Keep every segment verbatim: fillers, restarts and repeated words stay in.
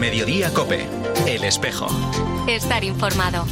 Mediodía COPE. El Espejo. Estar informado.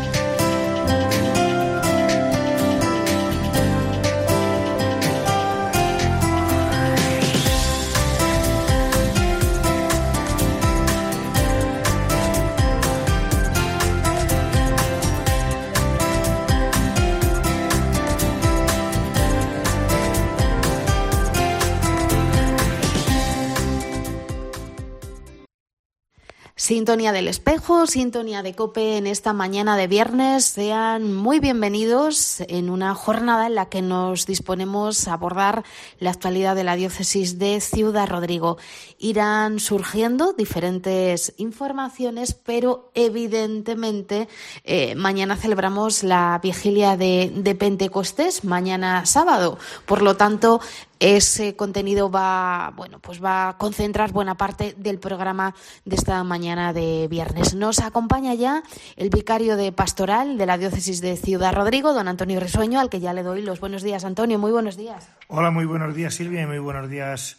Sintonía del Espejo, sintonía de COPE en esta mañana de viernes. Sean muy bienvenidos en una jornada en la que nos disponemos a abordar la actualidad de la diócesis de Ciudad Rodrigo. Irán surgiendo diferentes informaciones, pero evidentemente eh, mañana celebramos la vigilia de, de Pentecostés, mañana sábado. Por lo tanto, ese contenido va, bueno, pues va a concentrar buena parte del programa de esta mañana de viernes. Nos acompaña ya el vicario de Pastoral de la Diócesis de Ciudad Rodrigo, don Antonio Risueño, al que ya le doy los buenos días. Antonio, muy buenos días. Hola, muy buenos días, Silvia, y muy buenos días,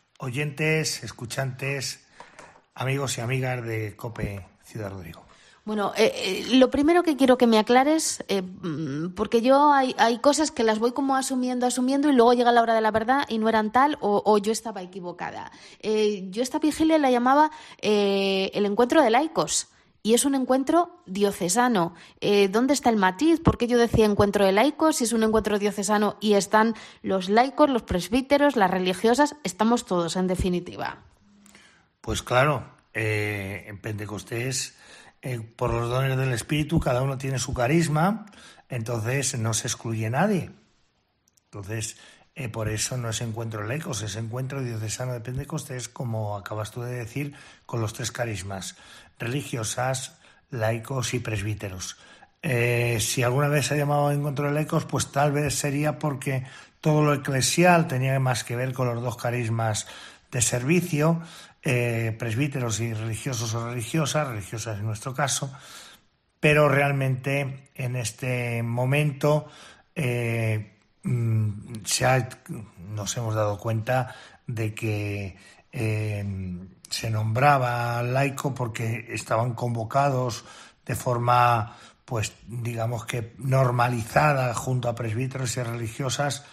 oyentes, escuchantes, amigos y amigas de COPE Ciudad Rodrigo. Bueno, eh, eh, lo primero que quiero que me aclares, eh, porque yo hay, hay cosas que las voy como asumiendo, asumiendo y luego llega la hora de la verdad y no eran tal o, o yo estaba equivocada. Eh, yo esta vigilia la llamaba eh, el encuentro de laicos y es un encuentro diocesano. Eh, ¿Dónde está el matiz? ¿Por qué yo decía encuentro de laicos? Si es un encuentro diocesano y están los laicos, los presbíteros, las religiosas, estamos todos en definitiva. Pues claro, eh, en Pentecostés... Eh, por los dones del Espíritu, cada uno tiene su carisma, entonces no se excluye nadie. Entonces, eh, por eso no es encuentro laicos, es encuentro diocesano de Pentecostés, como acabas tú de decir, con los tres carismas, religiosas, laicos y presbíteros. Eh, si alguna vez se ha llamado encuentro de laicos, pues tal vez sería porque todo lo eclesial tenía más que ver con los dos carismas de servicio, Eh, presbíteros y religiosos o religiosas, religiosas en nuestro caso, pero realmente en este momento eh, se ha, nos hemos dado cuenta de que eh, se nombraba laico porque estaban convocados de forma, pues digamos que normalizada junto a presbíteros y religiosas,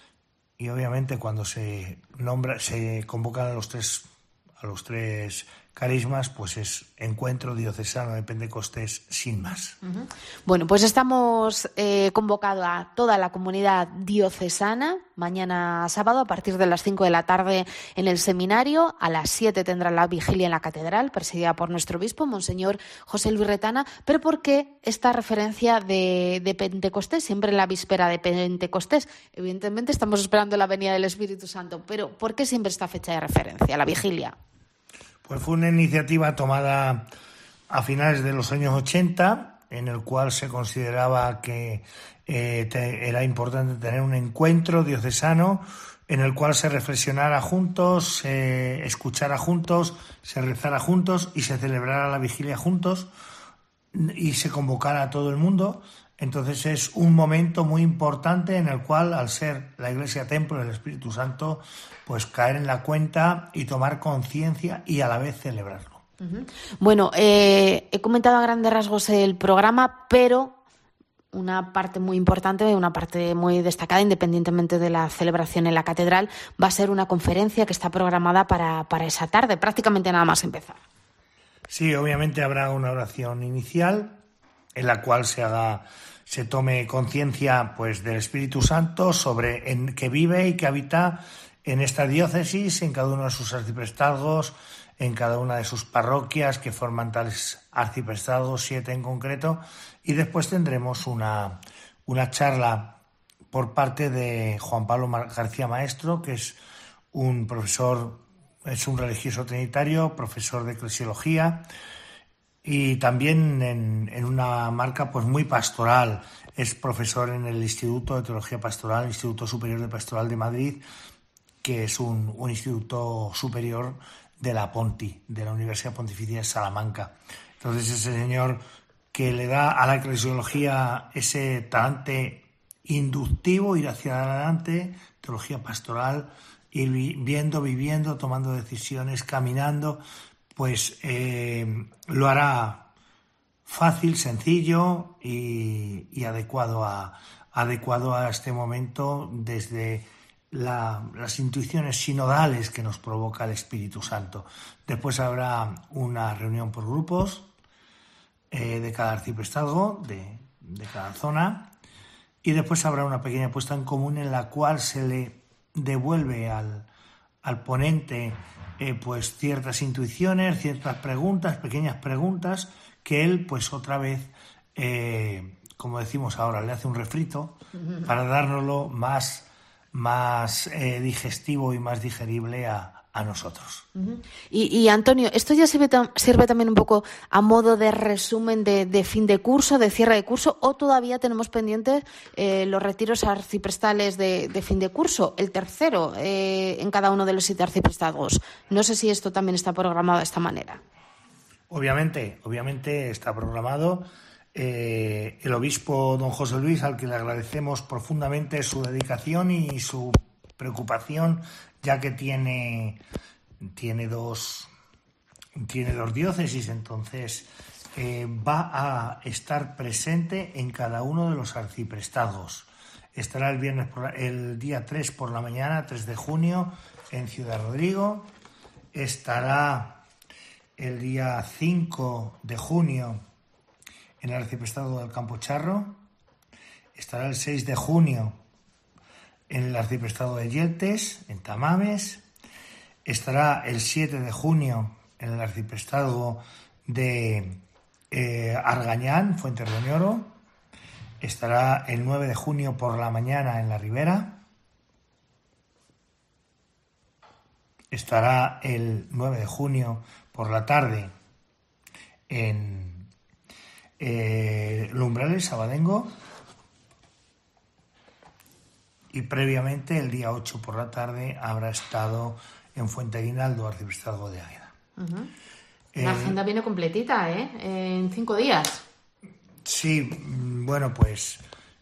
y obviamente cuando se nombra, se convocan a los tres a los tres carismas, pues es encuentro diocesano de Pentecostés sin más. Uh-huh. Bueno, pues estamos eh, convocando a toda la comunidad diocesana mañana sábado a partir de las cinco de la tarde en el seminario. A las siete tendrá la vigilia en la catedral, presidida por nuestro obispo, Monseñor José Luis Retana. Pero ¿por qué esta referencia de, de Pentecostés, siempre en la víspera de Pentecostés? Evidentemente estamos esperando la venida del Espíritu Santo, pero ¿por qué siempre esta fecha de referencia, la vigilia? Pues fue una iniciativa tomada a finales de los años ochenta, en el cual se consideraba que eh, te, era importante tener un encuentro diocesano en el cual se reflexionara juntos, se escuchara juntos, se rezara juntos y se celebrara la vigilia juntos y se convocara a todo el mundo. Entonces es un momento muy importante en el cual, al ser la Iglesia templo del Espíritu Santo, pues caer en la cuenta y tomar conciencia y a la vez celebrarlo. Uh-huh. Bueno, eh, he comentado a grandes rasgos el programa, pero una parte muy importante, una parte muy destacada, independientemente de la celebración en la catedral, va a ser una conferencia que está programada para, para esa tarde, prácticamente nada más empezar. Sí, obviamente habrá una oración inicial en la cual se haga, se tome conciencia pues del Espíritu Santo sobre en que vive y que habita en esta diócesis, en cada uno de sus arciprestazgos, en cada una de sus parroquias que forman tales arciprestazgos, siete en concreto, y después tendremos una, una charla por parte de Juan Pablo García Maestro, que es un profesor, es un religioso trinitario, profesor de eclesiología, y también en, en una marca pues muy pastoral. Es profesor en el Instituto de Teología Pastoral, el Instituto Superior de Pastoral de Madrid, que es un, un instituto superior de la Ponti, de la Universidad Pontificia de Salamanca. Entonces ese señor que le da a la eclesiología ese talante inductivo, ir hacia adelante, teología pastoral, ir viendo, viviendo, tomando decisiones, caminando, pues eh, lo hará fácil, sencillo y, y adecuado a, adecuado a este momento desde la, las intuiciones sinodales que nos provoca el Espíritu Santo. Después habrá una reunión por grupos eh, de cada arciprestazgo, de, de cada zona, y después habrá una pequeña puesta en común en la cual se le devuelve al, al ponente eh, pues ciertas intuiciones, ciertas preguntas, pequeñas preguntas, que él pues otra vez, eh, como decimos ahora, le hace un refrito para dárnoslo más, más eh, digestivo y más digerible a, a nosotros. Uh-huh. Y, y Antonio, ¿esto ya sirve, sirve también un poco a modo de resumen de, de fin de curso, de cierre de curso, o todavía tenemos pendientes eh, los retiros arciprestales de, de fin de curso, el tercero eh, en cada uno de los siete arciprestazgos? No sé si esto también está programado de esta manera. Obviamente, obviamente está programado. Eh, el obispo don José Luis, al que le agradecemos profundamente su dedicación y su preocupación, ya que tiene, tiene dos tiene dos diócesis, entonces eh, va a estar presente en cada uno de los arciprestazgos. Estará el viernes por la, el día tres por la mañana, tres de junio, en Ciudad Rodrigo. Estará el día cinco de junio en el arciprestazgo del Campo Charro. Estará el seis de junio en el arciprestazgo de Yeltes, en Tamames. Estará el siete de junio en el arciprestazgo de eh, Argañán, Fuentes de Oñoro. Estará el nueve de junio por la mañana en la Ribera. Estará el nueve de junio por la tarde en eh, Lumbrales, Sabadengo. Y previamente, el día ocho por la tarde, habrá estado en Fuente Aguinaldo, arciprestazgo de Águeda. Uh-huh. La eh, agenda viene completita, ¿eh? En cinco días. Sí, bueno, pues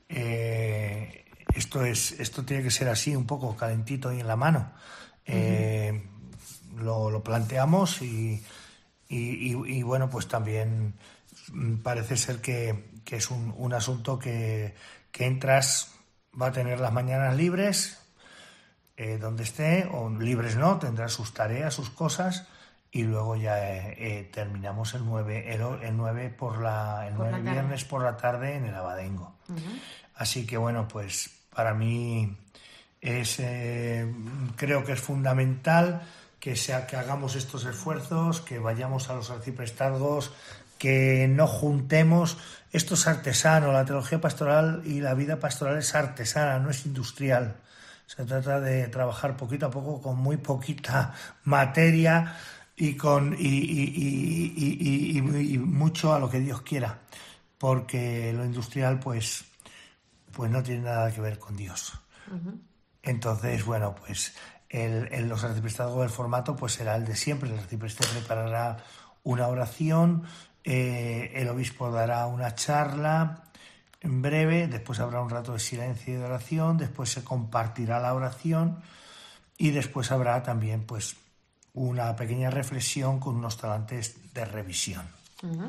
eh, esto es esto tiene que ser así, un poco calentito y en la mano. Eh, uh-huh. lo, lo planteamos y, y, y, y, bueno, pues también parece ser que, que es un, un asunto que, que entras... Va a tener las mañanas libres, eh, donde esté, o libres no, tendrá sus tareas, sus cosas, y luego ya eh, eh, terminamos el nueve, el, el nueve por la, el nueve viernes por la tarde en el Abadengo. Uh-huh. Así que bueno, pues para mí es, eh, creo que es fundamental que, sea, que hagamos estos esfuerzos, que vayamos a los arciprestazgos, que no juntemos. Esto es artesano, la teología pastoral y la vida pastoral es artesana, no es industrial. Se trata de trabajar poquito a poco con muy poquita materia y con y, y, y, y, y, y mucho a lo que Dios quiera, porque lo industrial pues, pues no tiene nada que ver con Dios. Uh-huh. Entonces, bueno, pues el, el, los arciprestazgos del formato pues será el de siempre. El arcipreste preparará una oración, Eh, el obispo dará una charla en breve, después habrá un rato de silencio y de oración, después se compartirá la oración y después habrá también pues una pequeña reflexión con unos talantes de revisión. Uh-huh.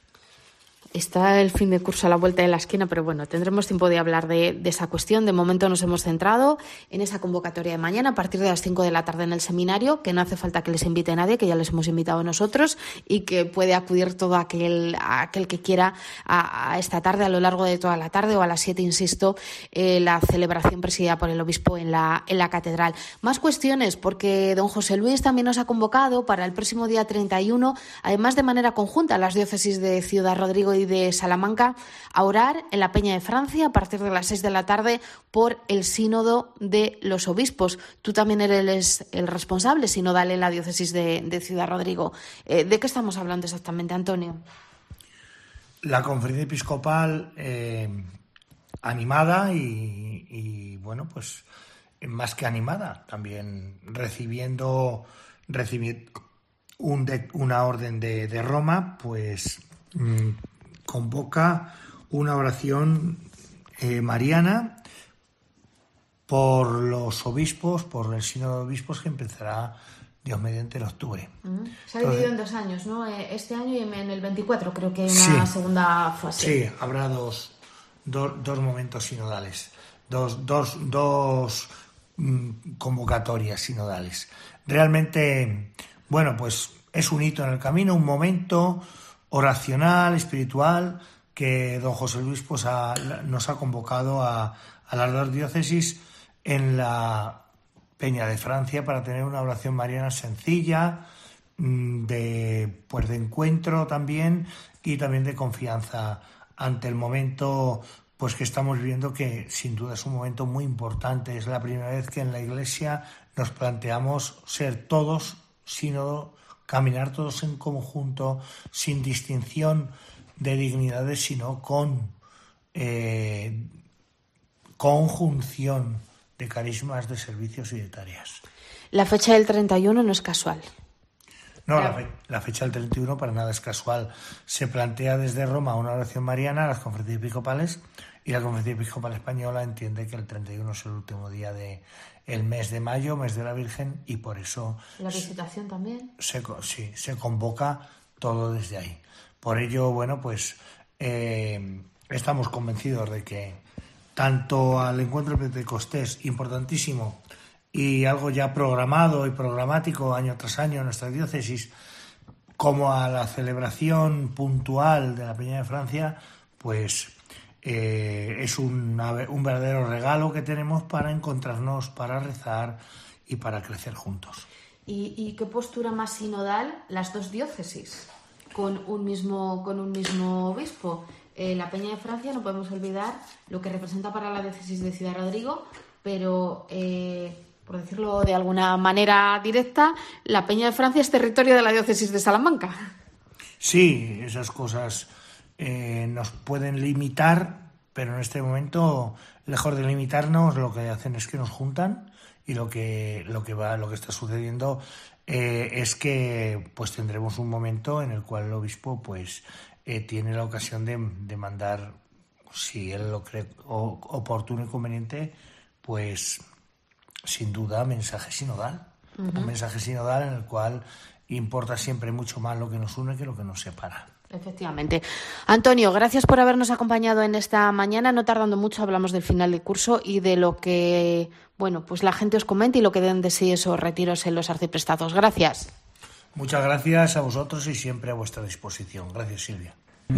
Está el fin de curso a la vuelta de la esquina, pero bueno, tendremos tiempo de hablar de, de esa cuestión. De momento nos hemos centrado en esa convocatoria de mañana a partir de las cinco de la tarde en el seminario, que no hace falta que les invite a nadie, que ya les hemos invitado nosotros y que puede acudir todo aquel, aquel que quiera a, a esta tarde, a lo largo de toda la tarde o a las siete, insisto, eh, la celebración presidida por el obispo en la, en la catedral. Más cuestiones, porque don José Luis también nos ha convocado para el próximo día treinta y uno, además de manera conjunta, las diócesis de Ciudad Rodrigo y de Salamanca, a orar en la Peña de Francia a partir de las seis de la tarde por el sínodo de los obispos. Tú también eres el responsable sinodal en la diócesis de, de Ciudad Rodrigo. Eh, ¿De qué estamos hablando exactamente, Antonio? La conferencia episcopal eh, animada y, y, bueno, pues más que animada, también recibiendo, recibiendo un de, una orden de, de Roma, pues mmm, convoca una oración eh, mariana por los obispos, por el sínodo de obispos que empezará Dios mediante, en octubre. Uh-huh. Se ha dividido en dos años, ¿no? Este año y en el veinticuatro creo que hay una sí, segunda fase. Sí, habrá dos, dos, dos momentos sinodales, dos, dos, dos mmm, convocatorias sinodales. Realmente, bueno, pues es un hito en el camino, un momento oracional, espiritual, que don José Luis pues ha, nos ha convocado a, a las dos diócesis en la Peña de Francia para tener una oración mariana sencilla, de, pues de encuentro también y también de confianza ante el momento pues que estamos viviendo, que sin duda es un momento muy importante. Es la primera vez que en la Iglesia nos planteamos ser todos sínodo, caminar todos en conjunto, sin distinción de dignidades, sino con eh, conjunción de carismas, de servicios y de tareas. La fecha del treinta y uno no es casual. No, la, fe, la fecha del treinta y uno para nada es casual. Se plantea desde Roma una oración mariana a las conferencias episcopales, y la Conferencia Episcopal Española entiende que el treinta y uno es el último día de el mes de mayo, mes de la Virgen, y por eso... ¿La visitación también? Se, sí, se convoca todo desde ahí. Por ello, bueno, pues eh, estamos convencidos de que tanto al encuentro pentecostés, importantísimo, y algo ya programado y programático año tras año en nuestra diócesis, como a la celebración puntual de la Peña de Francia, pues eh, es una, un verdadero regalo que tenemos para encontrarnos, para rezar y para crecer juntos. ¿Y, y qué postura más sinodal las dos diócesis con un mismo, con un mismo obispo? Eh, la Peña de Francia, no podemos olvidar lo que representa para la diócesis de Ciudad Rodrigo, pero, eh, por decirlo de alguna manera directa, la Peña de Francia es territorio de la diócesis de Salamanca. Sí, esas cosas eh, nos pueden limitar, pero en este momento, lejos de limitarnos, lo que hacen es que nos juntan, y lo que lo que va, lo que está sucediendo eh, es que pues tendremos un momento en el cual el obispo pues Eh, tiene la ocasión de, de mandar, si él lo cree o, oportuno y conveniente, pues sin duda mensaje sinodal. Uh-huh. Un mensaje sinodal en el cual importa siempre mucho más lo que nos une que lo que nos separa. Efectivamente. Antonio, gracias por habernos acompañado en esta mañana. No tardando mucho hablamos del final del curso y de lo que, bueno, pues la gente os comente y lo que den de sí esos retiros en los arciprestados. Gracias. Muchas gracias a vosotros y siempre a vuestra disposición. Gracias, Silvia.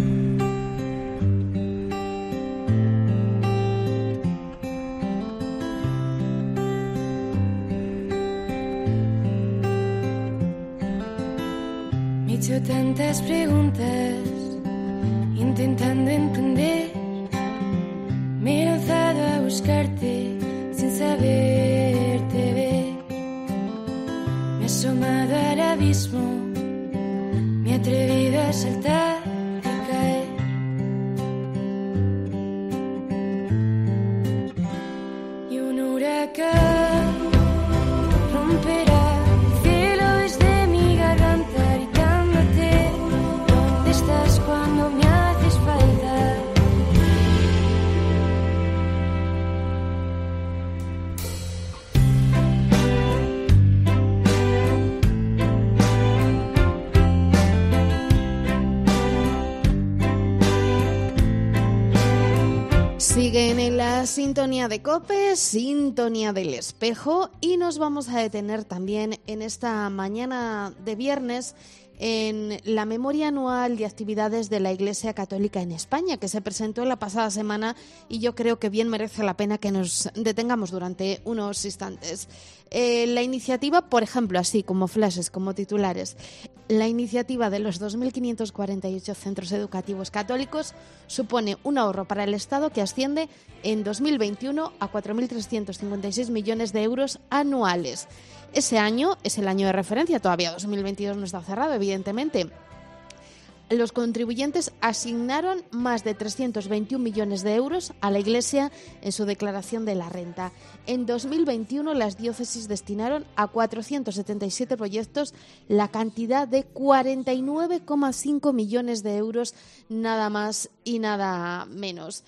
Me he hecho tantas preguntas, intentando entender. Me he lanzado a buscarte sin saberte ver. Me he asomado al abismo, me he atrevido a saltar y caer. Y un huracán romperá el cielo desde mi garganta, gritándote: ¿dónde estás cuando me haces falta? Siguen en la sintonía de COPE, sintonía del espejo, y nos vamos a detener también en esta mañana de viernes en la memoria anual de actividades de la Iglesia Católica en España, que se presentó la pasada semana, y yo creo que bien merece la pena que nos detengamos durante unos instantes. Eh, la iniciativa, por ejemplo, así como flashes, como titulares, la iniciativa de los dos mil quinientos cuarenta y ocho centros educativos católicos supone un ahorro para el Estado que asciende en dos mil veintiuno a cuatro mil trescientos cincuenta y seis millones de euros anuales. Ese año es el año de referencia, todavía dos mil veintidós no está cerrado, evidentemente. Los contribuyentes asignaron más de trescientos veintiún millones de euros a la Iglesia en su declaración de la renta. En dos mil veintiuno las diócesis destinaron a cuatrocientos setenta y siete proyectos la cantidad de cuarenta y nueve coma cinco millones de euros, nada más y nada menos.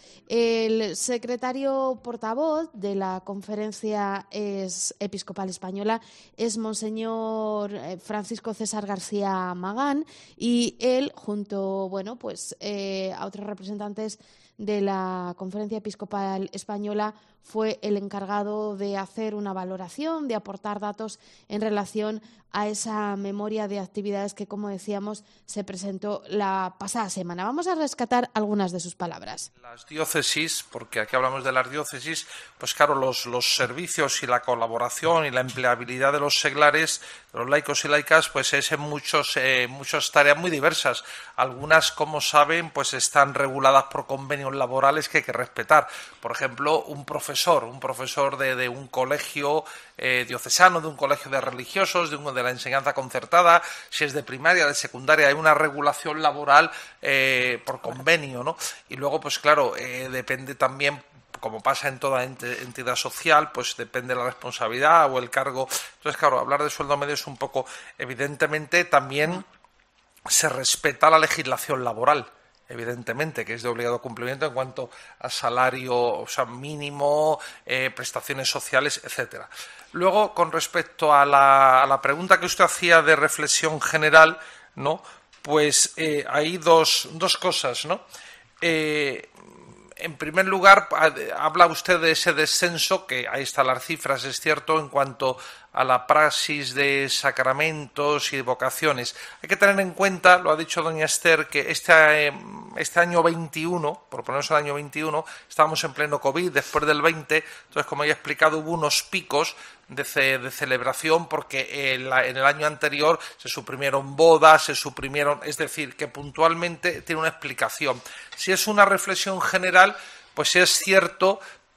El secretario portavoz de la Conferencia Episcopal Española es Monseñor Francisco César García Magán, y él, junto bueno, pues, eh, a otros representantes de la Conferencia Episcopal Española, fue el encargado de hacer una valoración, de aportar datos en relación a esa memoria de actividades que, como decíamos, se presentó la pasada semana. Vamos a rescatar algunas de sus palabras. Las diócesis, porque aquí hablamos de las diócesis, pues claro, los, los servicios y la colaboración y la empleabilidad de los seglares, de los laicos y laicas, pues es en muchos, eh, muchas tareas muy diversas. Algunas, como saben, pues están reguladas por convenios laborales que hay que respetar. Por ejemplo, un profesor, un profesor de, de un colegio eh, diocesano, de un colegio de religiosos, de un de la enseñanza concertada, si es de primaria, de secundaria, hay una regulación laboral eh, por convenio, ¿no? Y luego, pues claro, eh, depende también, como pasa en toda entidad social, pues depende de la responsabilidad o el cargo. Entonces, claro, hablar de sueldo medio es un poco, evidentemente, también se respeta la legislación laboral, evidentemente, que es de obligado cumplimiento en cuanto a salario, o sea, mínimo, eh, prestaciones sociales, etcétera. Luego, con respecto a la, a la pregunta que usted hacía de reflexión general, ¿no? Pues eh, hay dos, dos cosas, ¿no? Eh, en primer lugar, habla usted de ese descenso, que ahí están las cifras, es cierto, en cuanto a la praxis de sacramentos y de vocaciones. Hay que tener en cuenta, lo ha dicho doña Esther, que este, este año veintiuno, por ponernos el año veintiuno, estábamos en pleno COVID, después del veinte, entonces, como ya he explicado, hubo unos picos de, ce, de celebración, porque en, la, en el año anterior se suprimieron bodas, se suprimieron, es decir, que puntualmente tiene una explicación. Si es una reflexión general, pues es cierto,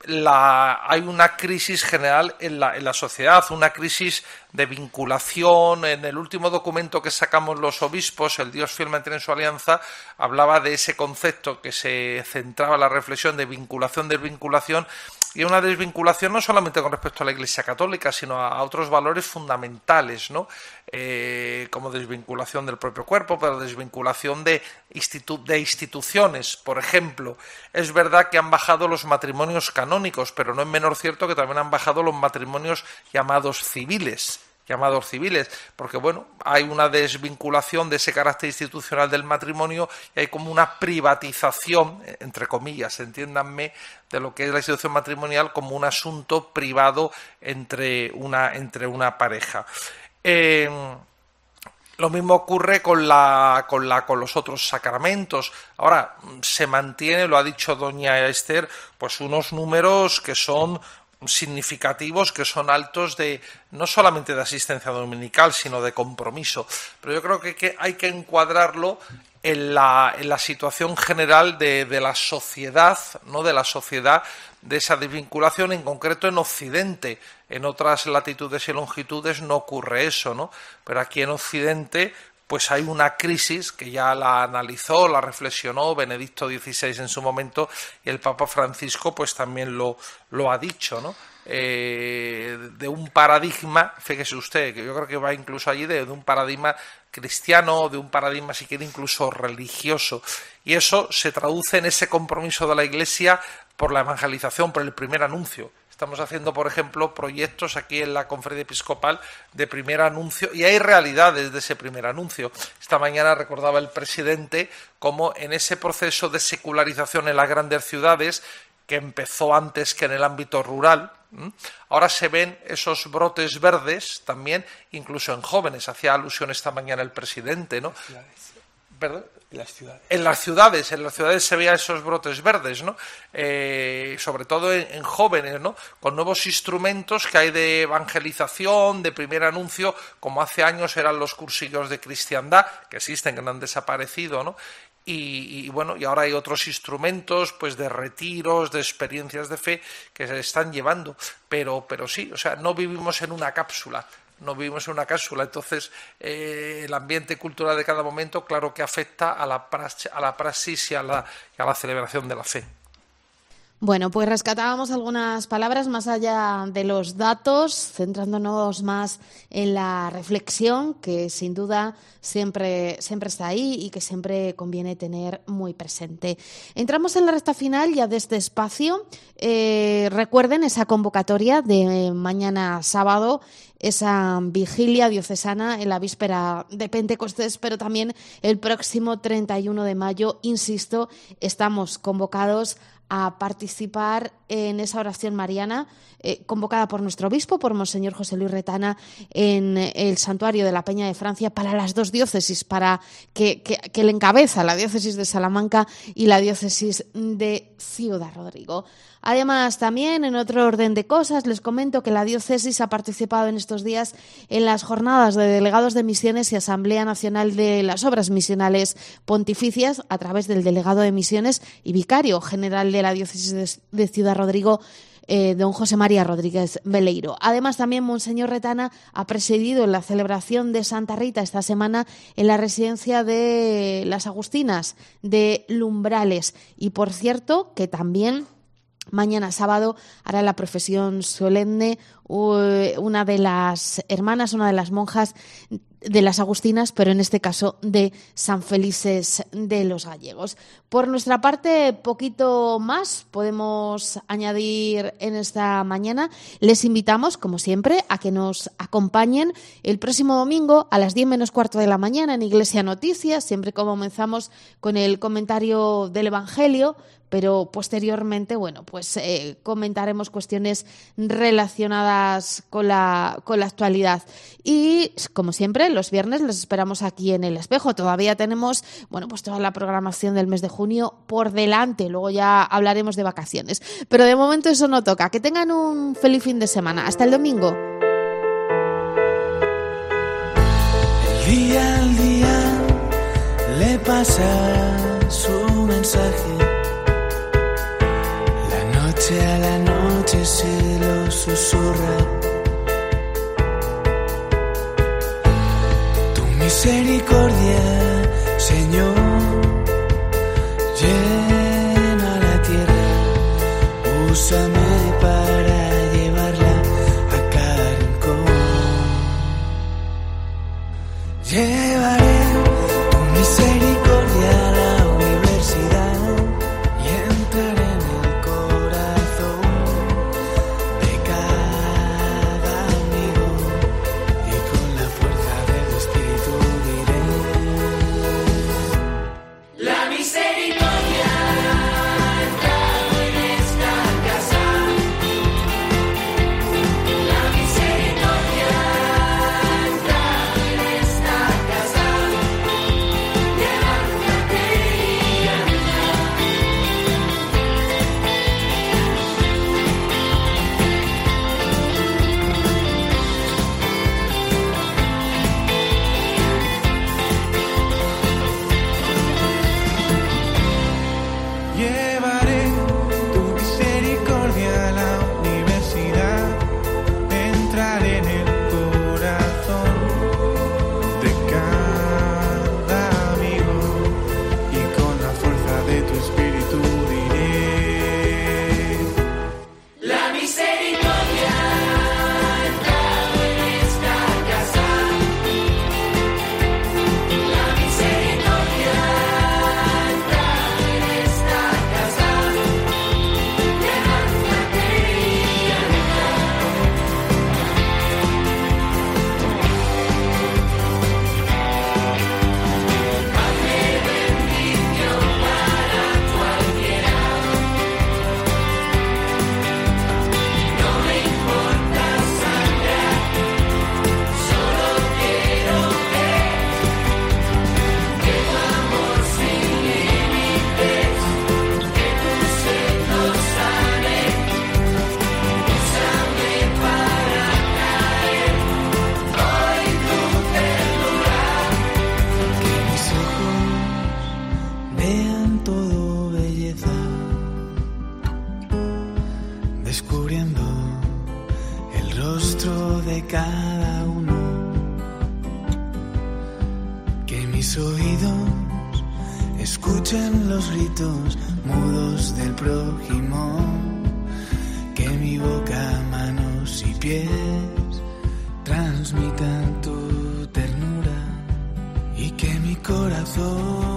La, hay una crisis general en la, en la sociedad, una crisis de vinculación. En el último documento que sacamos los obispos, el Dios fiel mantiene su alianza, hablaba de ese concepto que se centraba en la reflexión de vinculación, desvinculación, y una desvinculación no solamente con respecto a la Iglesia Católica, sino a, a otros valores fundamentales, ¿no? Eh, como desvinculación del propio cuerpo, pero desvinculación de, institu de instituciones. Por ejemplo, es verdad que han bajado los matrimonios canónicos, pero no es menor cierto que también han bajado los matrimonios llamados civiles. llamados civiles, porque bueno, hay una desvinculación de ese carácter institucional del matrimonio y hay como una privatización, entre comillas, entiéndanme, de lo que es la institución matrimonial como un asunto privado entre una, entre una pareja. Eh, Lo mismo ocurre con, la, con, la, con los otros sacramentos. Ahora, se mantiene, lo ha dicho doña Esther, pues unos números que son significativos, que son altos de no solamente de asistencia dominical, sino de compromiso. Pero yo creo que, que hay que encuadrarlo en la, en la situación general de, de la sociedad, ¿no? De la sociedad, de esa desvinculación, en concreto en Occidente. En otras latitudes y longitudes no ocurre eso, ¿no? Pero aquí en Occidente pues hay una crisis que ya la analizó, la reflexionó Benedicto dieciséis en su momento, y el Papa Francisco pues también lo, lo ha dicho, ¿no? Eh, de un paradigma, fíjese usted, que yo creo que va incluso allí, de, de un paradigma cristiano, de un paradigma, si quiere, incluso religioso. Y eso se traduce en ese compromiso de la Iglesia por la evangelización, por el primer anuncio. Estamos haciendo, por ejemplo, proyectos aquí en la Conferencia Episcopal de primer anuncio, y hay realidades de ese primer anuncio. Esta mañana recordaba el presidente cómo en ese proceso de secularización en las grandes ciudades, que empezó antes que en el ámbito rural, ¿m? ahora se ven esos brotes verdes también, incluso en jóvenes. Hacía alusión esta mañana el presidente, ¿no? ¿Perdón? En las ciudades. En las ciudades, en las ciudades se veían esos brotes verdes, ¿no? Eh, sobre todo en, en jóvenes, ¿no? Con nuevos instrumentos que hay de evangelización, de primer anuncio, como hace años eran los cursillos de cristiandad, que existen, que no han desaparecido, ¿no? Y, y bueno, y ahora hay otros instrumentos, pues de retiros, de experiencias de fe que se están llevando, pero, pero sí, o sea, no vivimos en una cápsula. no vivimos en una cápsula. Entonces, eh, el ambiente cultural de cada momento, claro que afecta a la praxis, a la praxis y a la, y a la celebración de la fe. Bueno, pues rescatábamos algunas palabras más allá de los datos, centrándonos más en la reflexión, que sin duda siempre, siempre está ahí y que siempre conviene tener muy presente. Entramos en la recta final ya de este espacio. Eh, recuerden esa convocatoria de mañana sábado, esa vigilia diocesana en la víspera de Pentecostés, pero también el próximo treinta y uno de mayo, insisto, estamos convocados a participar en esa oración mariana eh, convocada por nuestro obispo, por Monseñor José Luis Retana, en el santuario de la Peña de Francia para las dos diócesis, para que, que, que le encabeza la diócesis de Salamanca y la diócesis de Ciudad Rodrigo. Además, también en otro orden de cosas, les comento que la diócesis ha participado en estos días en las jornadas de delegados de misiones y Asamblea Nacional de las Obras Misionales Pontificias a través del delegado de misiones y vicario general de la diócesis de, de Ciudad Rodrigo, Eh, don José María Rodríguez Beleiro. Además, también Monseñor Retana ha presidido la celebración de Santa Rita esta semana en la residencia de las Agustinas de Lumbrales. Y, por cierto, que también mañana sábado hará la profesión solemne una de las hermanas, una de las monjas de las Agustinas, pero en este caso de San Felices de los Gallegos. Por nuestra parte, poquito más podemos añadir en esta mañana. Les invitamos, como siempre, a que nos acompañen el próximo domingo a las diez menos cuarto de la mañana en Iglesia Noticias. Siempre comenzamos con el comentario del Evangelio, pero posteriormente, bueno, pues eh, comentaremos cuestiones relacionadas con la, con la actualidad. Y, como siempre, los viernes les esperamos aquí en El Espejo. Todavía tenemos, bueno, pues toda la programación del mes de junio por delante. Luego ya hablaremos de vacaciones. Pero de momento eso no toca. Que tengan un feliz fin de semana. Hasta el domingo. El día al día le pasa su mensaje. A la noche se lo susurra. Tu misericordia, Señor, llena la tierra. Úsame para llevarla a cada rincón. Llevaré tu misericordia a la universidad y entraré en el corazón de cada amigo y con la fuerza del Espíritu diré: la misericordia mis oídos escuchen los gritos mudos del prójimo, que mi boca, manos y pies transmitan tu ternura y que mi corazón